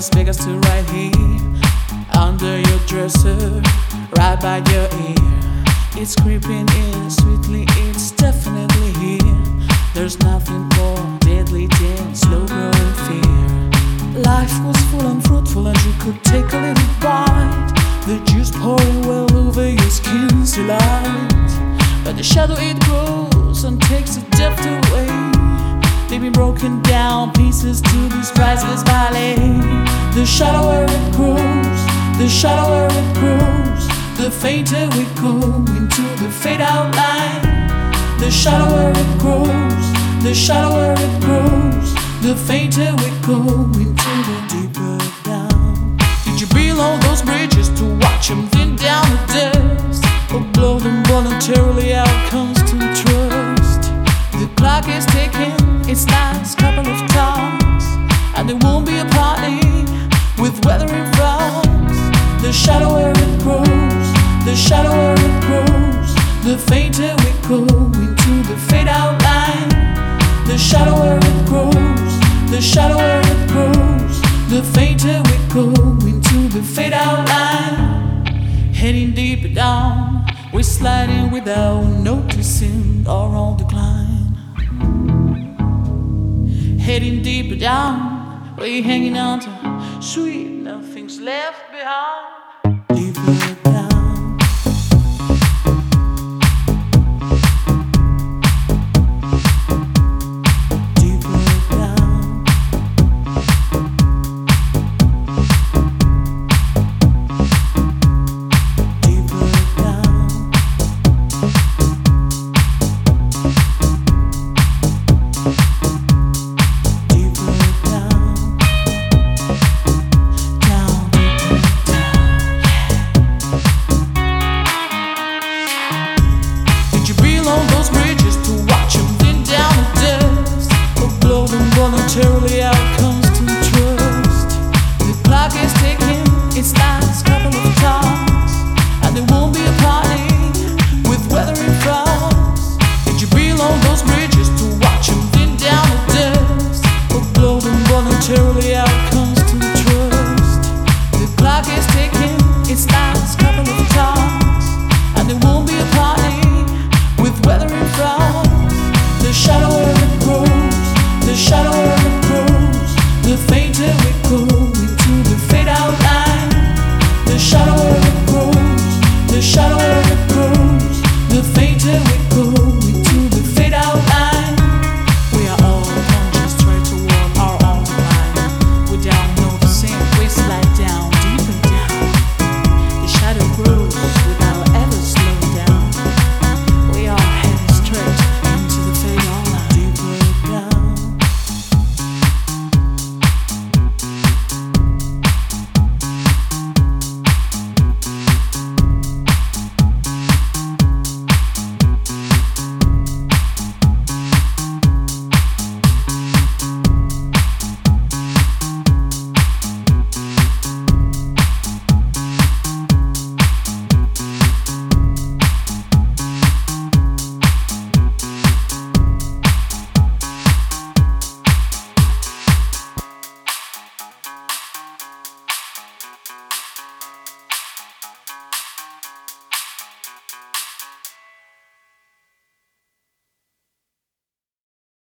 Las Vegas to right here, under your dresser, right by your ear. It's creeping in sweetly, it's definitely here. There's nothing more deadly than slow growing fear. Life was full and fruitful and you could take a little bite. The juice pouring well over your skin's delight. But the shadow it grows and takes the depth away. They've been broken down pieces to this priceless ballet. The shallower it grows, the shallower it grows, the fainter we go into the fade out line. The shallower it grows, the shallower it grows, the fainter we go into the deeper down. Did you build all those bridges to watch them thin down the dust, or blow them voluntarily out comes to trust? The clock is ticking its last couple of times, and there won't be a party with weather in front. The shallower it grows, the shallower it grows, the fainter we go into the fade out line. The shallower it grows, the shallower it grows, the fainter we go into the fade out line. Heading deeper down, we're sliding without noticing our own decline. Heading deeper down, we're hanging on to sweet nothing's left behind.